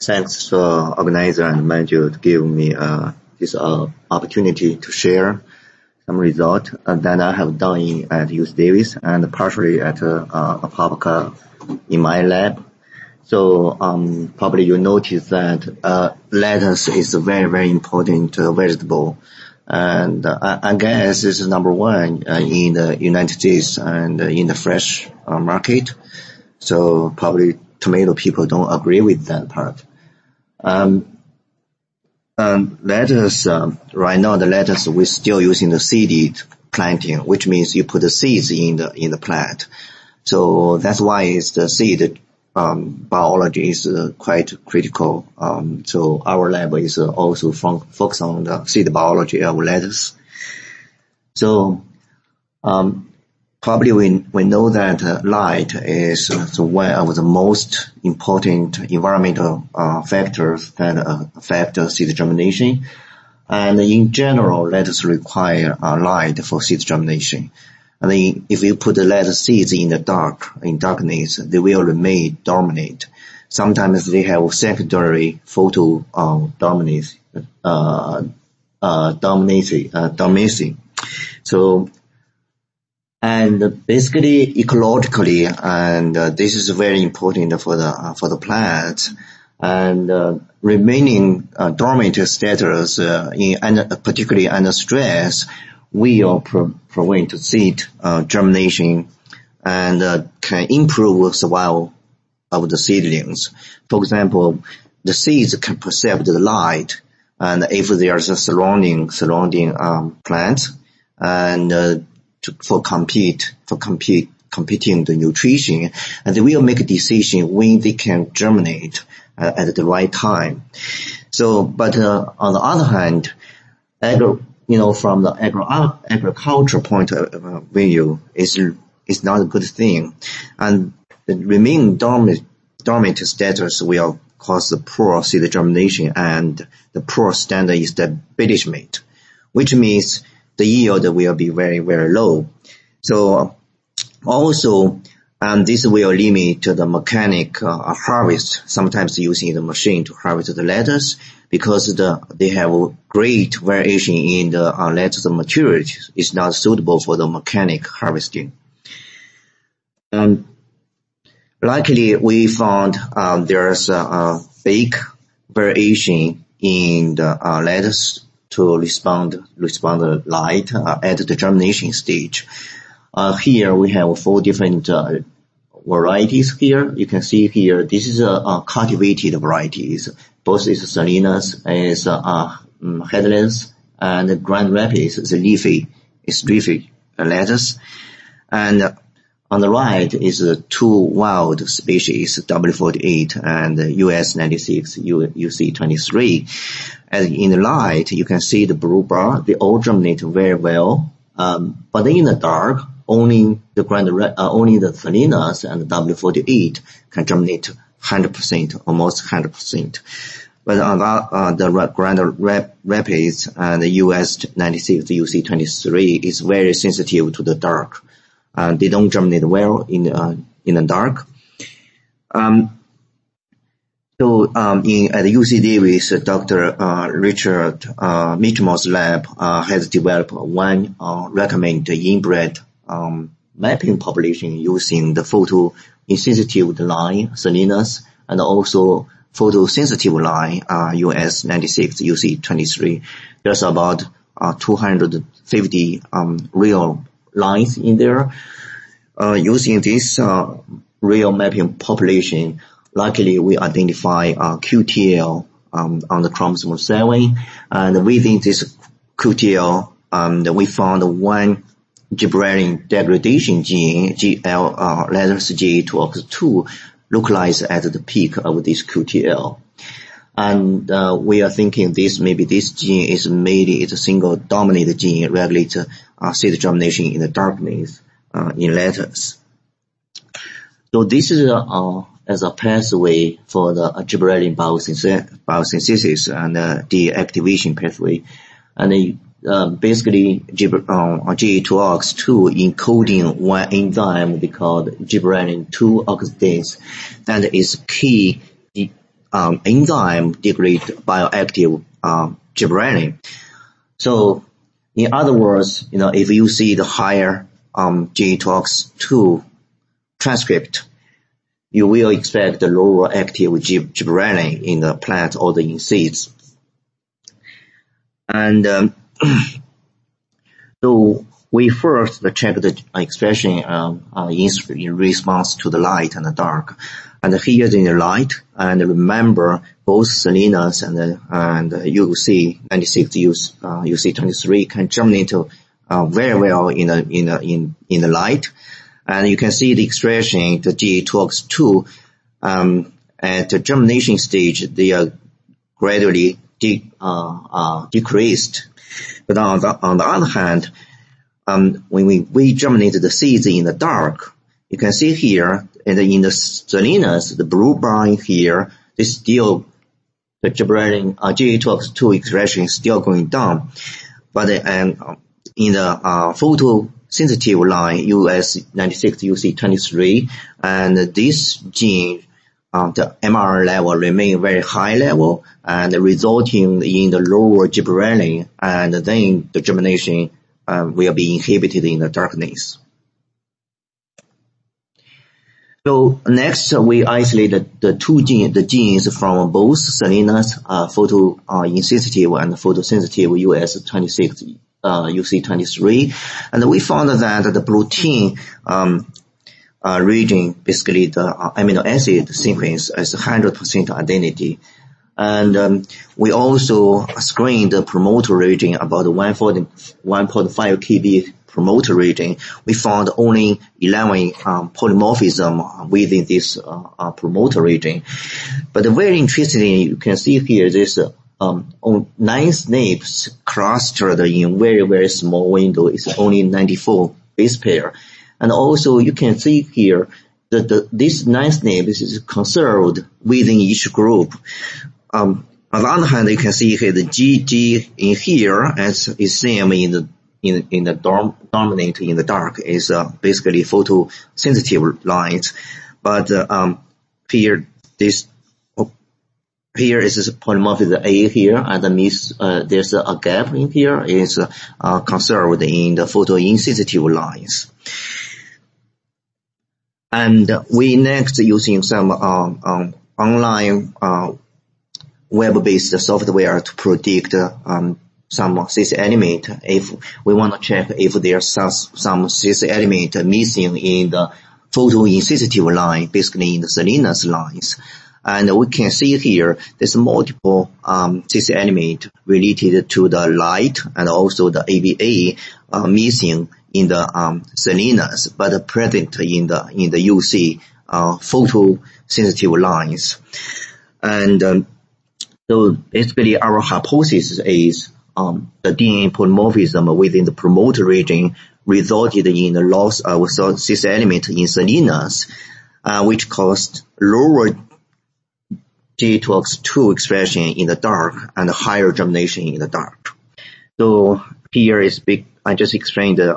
Thanks to organizer and manager to give me this opportunity to share some result that I have done at UC Davis and partially at Apovica in my lab. So probably you notice that lettuce is a very, very important vegetable. And I guess this is number one in the United States and in the fresh market. So probably tomato people don't agree with that part. Lettuce, right now the lettuce we're still using the seeded planting, which means you put the seeds in the plant. So that's why it's the seed biology is quite critical. So our lab is also focused on the seed biology of lettuce. So probably we know that light is one of the most important environmental factors that affect seed germination. And in general, lettuce require light for seed germination. And then if you put the lettuce seeds in darkness, they will remain dormant. Sometimes they have secondary photo dormancy. So, and basically ecologically, and this is very important for the plants, and remaining dormant status particularly under stress will prevent seed germination and can improve survival of the seedlings. For example, the seeds can perceive the light, and if there's a surrounding plants, and for competing the nutrition, and they will make a decision when they can germinate at the right time. So, but on the other hand, from the agriculture point of view, is not a good thing, and the remaining dormant status will cause the poor seed germination and the poor standard establishment, which means the yield will be very, very low. So also, this will limit the mechanic harvest, sometimes using the machine to harvest the lettuce, because they have great variation in the lettuce maturity. It's not suitable for the mechanic harvesting. Luckily, we found there's a big variation in the lettuce to respond light at the germination stage. Here we have 4 different varieties here. You can see here, this is cultivated varieties. Both is Salinas, is Headlands, and Grand Rapids is leafy lettuce. And on the right is 2 wild species, W48 and US 96, UC 23. And in the light, you can see the blue bar, they all germinate very well. But in the dark, only the Salinas and the W48 can germinate 100%, almost 100%. But on the Grand Rapids and the US 96, UC 23 is very sensitive to the dark. They don't germinate well in the dark. So at UC Davis, Dr. Richard Mitchell's lab has developed one recommended inbred mapping population using the photoinsensitive line Salinas and also photosensitive line US 96 UC 23. There's about 250 real lines in there. Using this real mapping population, luckily we identify QTL on the chromosome 7, and within this QTL, we found one gibberellin degradation gene, letters G2OX2, localized at the peak of this QTL. And we are thinking this gene is maybe a single dominant gene regulates seed germination in the darkness in lettuce. So this is as a pathway for the gibberellin biosynthesis and deactivation pathway. And basically G2OX2 encoding one enzyme they called gibberellin 2 oxidase, that is key enzyme degrade bioactive gibberellin. So, in other words, if you see the higher GTOX2 transcript, you will expect the lower active gibberellin in the plant or in seeds. And so we first check the expression in response to the light and the dark. And here in the light, and remember both Salinas and UC 96, UC 23 can germinate very well in the light. And you can see the expression, the GTOX2, at the germination stage, they are gradually decreased. But on the other hand, when we germinate the seeds in the dark, you can see here, and in the Salinas, the blue line here, the gibberellin, GTOX2 expression is still going down. But, in the, photosensitive line, US96, UC23, and this gene, the MR level remain very high level, and resulting in the lower gibberellin, and then the germination will be inhibited in the darkness. So next, we isolated the genes from both Salinas, photoinsensitive and photosensitive US26, UC23, and we found that the protein region, basically the amino acid sequence, is 100% identity. And we also screened the promoter region, about 1.5 kb promoter region. We found only 11 polymorphism within this promoter region. But very interestingly, you can see here this 9 SNPs clustered in very, very small window. It's only 94 base pair. And also you can see here that this 9 SNPs is conserved within each group. On the other hand, you can see here the GG in here, as is same in the dominant in the dark, is basically photosensitive lines. But here is polymorphism A here, and there's a gap in here, is conserved in the photoinsensitive lines. And we next using some online web-based software to predict some cis element, if we want to check if there's some cis element missing in the photoinsensitive line, basically in the Salinas lines. And we can see here there's multiple cis element related to the light and also the ABA missing in the Salinas, but present in the UC photosensitive lines. And so basically our hypothesis is the DNA polymorphism within the promoter region resulted in the loss of cis element in Salinas, which caused lower GTOX2 expression in the dark and higher germination in the dark. So here is I just explained the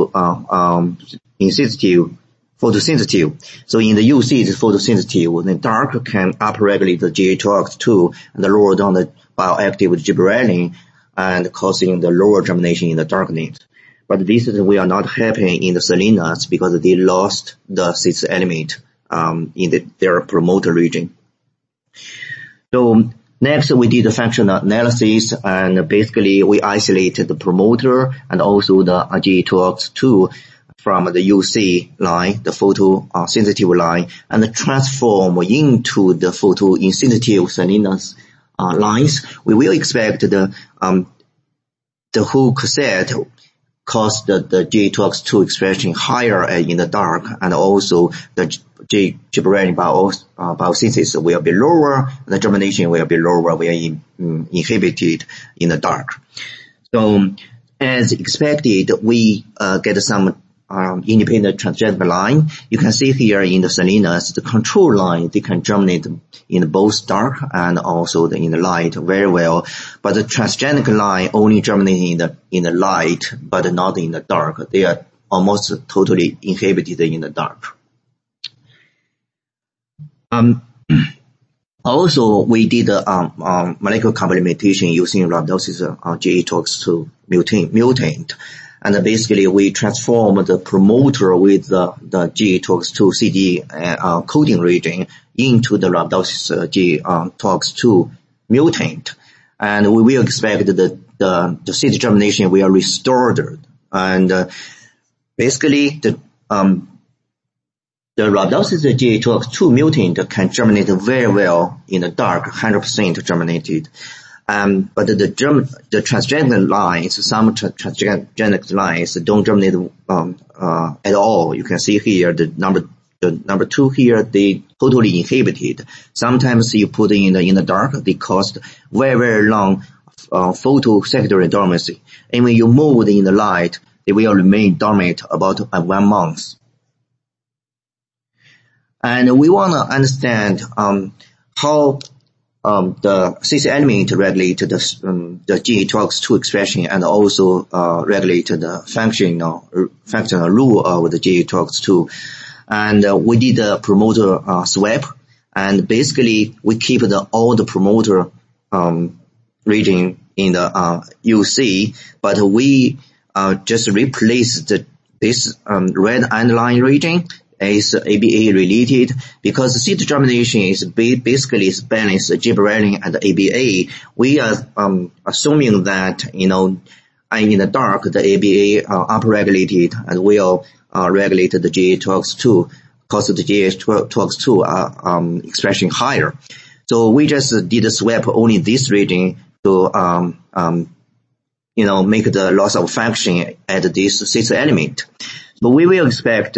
photosensitive. So in the UC, it's photosensitive. The dark can upregulate the GTOX2 and lower down the bioactive gibberellin and causing the lower germination in the darkness. But this will not happen in the Salinas because they lost the cis element in their promoter region. So next we did the functional analysis, and basically we isolated the promoter and also the GTOX2 from the UC line, the photosensitive line, and transform into the photoinsensitive Salinas lines. We will expect the whole cassette cause the GTOX2 expression higher in the dark, and also the gibberellin biosynthesis will be lower, the germination will be lower, will be inhibited in the dark. So as expected, we get some independent transgenic line. You can see here in the Salinas, the control line, they can germinate in both dark and also in the light very well. But the transgenic line only germinate in the light, but not in the dark. They are almost totally inhibited in the dark. Also, we did molecular complementation using rhabdosis GA-TOX2 mutant. And basically, we transformed the promoter with the GA-TOX2 CD coding region into the rhabdosis GA-TOX2 mutant. And we will expect the seed germination will restored. And basically, the rhabdosis GA-TOX2 mutant can germinate very well in the dark, 100% germinated. But the transgenic lines, some transgenic lines don't germinate at all. You can see here the number 2 here, they totally inhibited. Sometimes you put in the dark, they cause very long photosecondary dormancy. And when you move in the light, they will remain dormant about 1 month. And we want to understand how the CC element regulate the GA-TOX2 expression and also regulate the functional rule of the GA-TOX2. And we did a promoter swap, and basically we keep all the promoter region in the UC, but we just replaced this red underlying region is ABA related, because seed germination is basically balanced gibberellin and ABA. We are assuming that in the dark the ABA are upregulated and will regulate the GA-TOX2, cause the GA-TOX2 expression higher. So we just did a swap only this region to make the loss of function at this cis element. But we will expect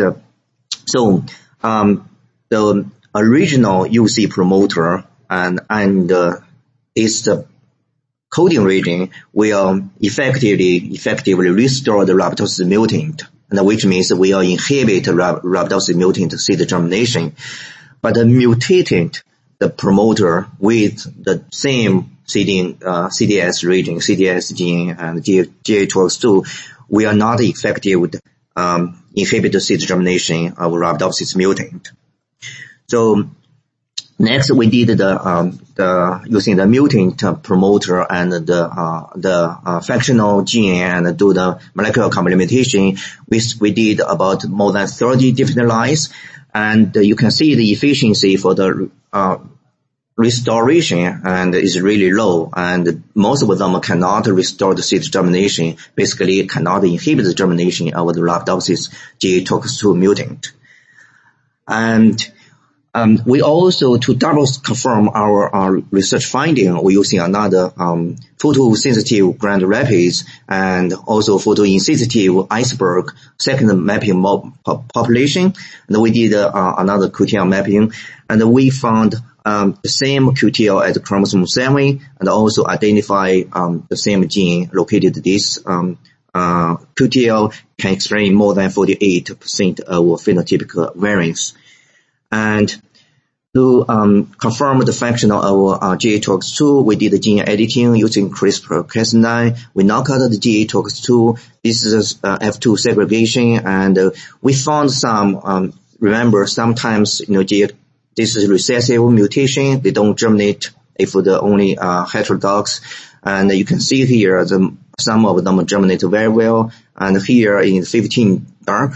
the original UC promoter and its coding region will effectively restore the rhabdosis mutant, and which means we will inhibit rhabdosis mutant seed germination. But the mutated the promoter with the same CDS region, CDS gene and GA-TOX2, we are not effective with inhibit the seed germination of rhabdosis mutant. So next we did using the mutant promoter and the functional gene and do the molecular complementation. We did about more than 30 different lines, and you can see the efficiency for the restoration and is really low, and most of them cannot restore the seed germination, basically cannot inhibit the germination of the rhabdosis GA-TOX2 mutant. And we also, to double confirm our research finding, we're using another photosensitive Grand Rapids and also photoinsensitive iceberg second mapping population. And we did another QTL mapping, and we found the same QTL as chromosome 7, and also identify the same gene located. This QTL can explain more than 48% of phenotypic variance. And to confirm the function of GA-TOX2, we did the gene editing using CRISPR-Cas9. We knock out the GA-TOX2. This is F2 segregation, and we found some. Remember, sometimes this is recessive mutation. They don't germinate if the only heterodox. And you can see here some of them germinate very well. And here in 15 dark,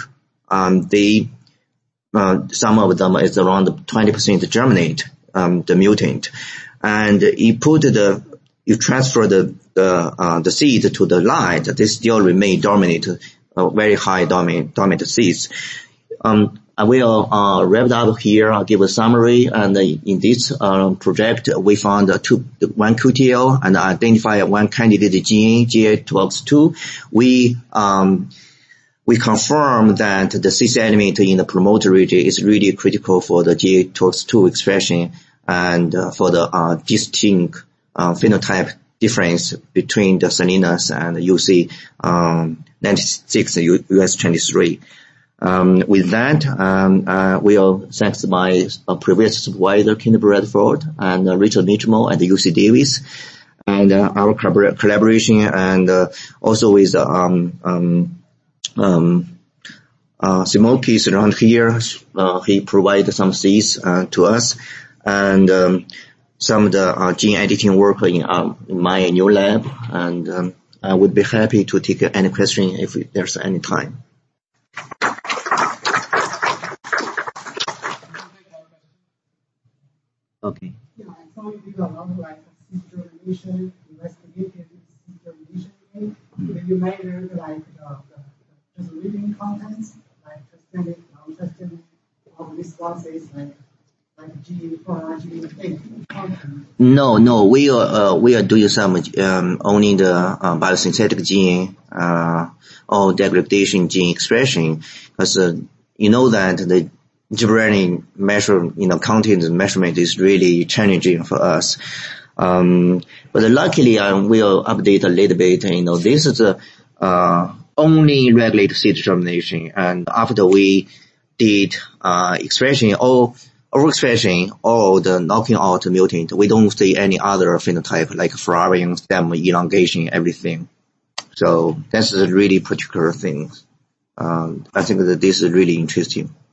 some of them is around 20% germinate the mutant. And you transfer the seed to the light, they still remain dominant, very high dominant seeds. I will wrap it up here. I'll give a summary. And in this project, we found one QTL and identified one candidate gene, GA-TOX2. We confirm that the CC element in the promoter region is really critical for the GA-TOX2 expression and for the distinct phenotype difference between the Salinas and the UC 96 US 23. With that, we'll thanks my previous supervisor, Kenneth Bradford, and Richard Mitchell at UC Davis, and our collaboration, and also with Simokis around here. He provided some seeds to us, and some of the gene editing work in my new lab, and I would be happy to take any question if there's any time. Okay. Yeah, I saw you do a lot of like seed investigative seed germination. You measured like the reading contents, like transgenic, non-transgenic, of responses, like G4, G8 content. No, we are doing some only the biosynthetic gene or degradation gene expression, because you know that the gibberellin content measurement is really challenging for us. But luckily, we'll update a little bit. This is only regulate seed germination, and after we did expression or overexpression or the knocking out mutant, we don't see any other phenotype like flowering, stem elongation, everything. So that's a really particular thing. I think that this is really interesting.